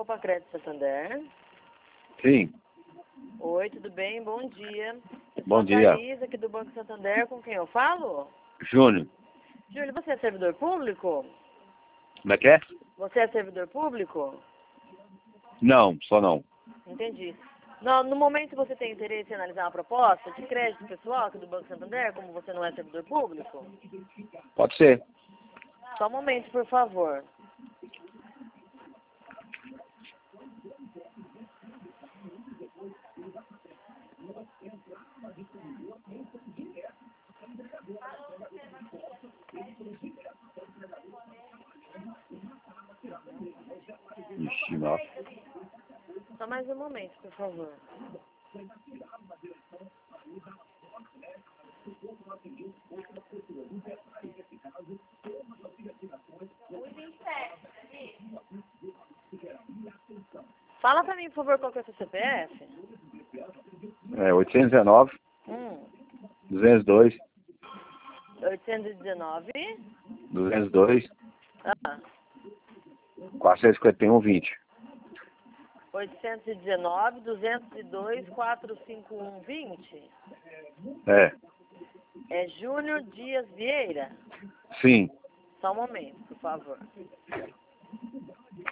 Copa Crédito Santander. Sim. Oi, tudo bem? Bom dia. Bom dia. Thaís, aqui do Banco Santander, com quem eu falo? Júnior. Júlio, você é servidor público? Como é que é? Você é servidor público? Não, só não. Entendi. No momento você tem interesse em analisar uma proposta de crédito pessoal aqui do Banco Santander, como você não é servidor público? Pode ser. Só um momento, por favor. Ixi, nossa. Só mais um momento, por favor. Fala pra mim, por favor, qual que é o seu CPF? É 819, 202, 819. 202, Ah, 451, 20. 819, 202, 451, 20. É. É Júnior Dias Vieira? Sim. Só um momento, por favor.